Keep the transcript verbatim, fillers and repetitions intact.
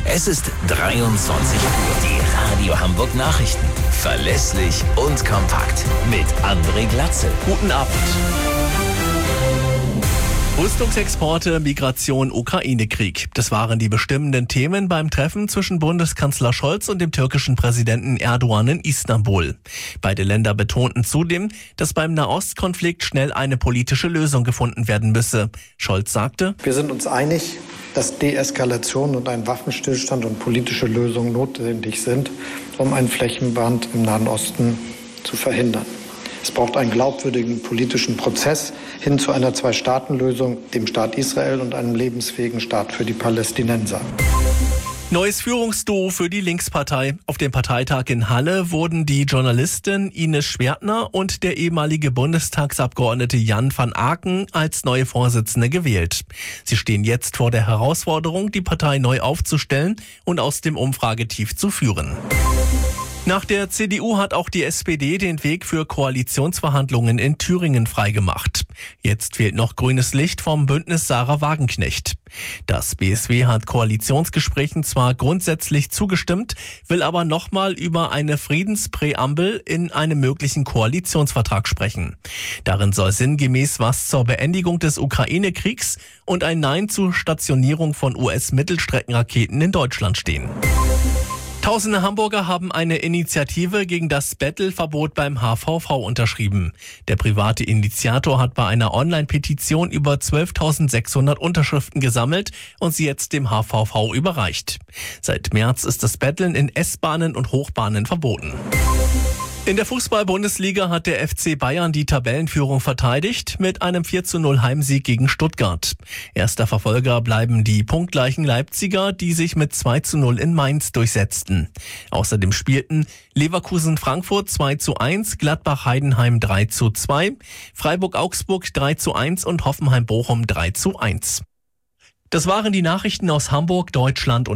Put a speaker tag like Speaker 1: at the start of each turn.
Speaker 1: Es ist dreiundzwanzig Uhr. Die Radio Hamburg Nachrichten. Verlässlich und kompakt. Mit André Glatzel.
Speaker 2: Guten Abend. Rüstungsexporte, Migration, Ukraine-Krieg. Das waren die bestimmenden Themen beim Treffen zwischen Bundeskanzler Scholz und dem türkischen Präsidenten Erdogan in Istanbul. Beide Länder betonten zudem, dass beim Nahostkonflikt schnell eine politische Lösung gefunden werden müsse. Scholz sagte:
Speaker 3: Wir sind uns einig, dass Deeskalation und ein Waffenstillstand und politische Lösungen notwendig sind, um einen Flächenbrand im Nahen Osten zu verhindern. Es braucht einen glaubwürdigen politischen Prozess hin zu einer Zwei-Staaten-Lösung, dem Staat Israel und einem lebensfähigen Staat für die Palästinenser.
Speaker 2: Neues Führungsduo für die Linkspartei. Auf dem Parteitag in Halle wurden die Journalistin Ines Schwertner und der ehemalige Bundestagsabgeordnete Jan van Aken als neue Vorsitzende gewählt. Sie stehen jetzt vor der Herausforderung, die Partei neu aufzustellen und aus dem Umfragetief zu führen. Nach der C D U hat auch die S P D den Weg für Koalitionsverhandlungen in Thüringen freigemacht. Jetzt fehlt noch grünes Licht vom Bündnis Sarah Wagenknecht. Das B S W hat Koalitionsgesprächen zwar grundsätzlich zugestimmt, will aber nochmal über eine Friedenspräambel in einem möglichen Koalitionsvertrag sprechen. Darin soll sinngemäß was zur Beendigung des Ukraine-Kriegs und ein Nein zur Stationierung von U S-Mittelstreckenraketen in Deutschland stehen. Tausende Hamburger haben eine Initiative gegen das Bettelverbot beim H V V unterschrieben. Der private Initiator hat bei einer Online-Petition über zwölftausendsechshundert Unterschriften gesammelt und sie jetzt dem H V V überreicht. Seit März ist das Betteln in S-Bahnen und Hochbahnen verboten. In der Fußball-Bundesliga hat der F C Bayern die Tabellenführung verteidigt mit einem vier zu null Heimsieg gegen Stuttgart. Erster Verfolger bleiben die punktgleichen Leipziger, die sich mit zwei zu null in Mainz durchsetzten. Außerdem spielten Leverkusen-Frankfurt zwei zu eins, Gladbach-Heidenheim drei zu zwei, Freiburg-Augsburg drei zu eins und Hoffenheim-Bochum drei zu eins. Das waren die Nachrichten aus Hamburg, Deutschland und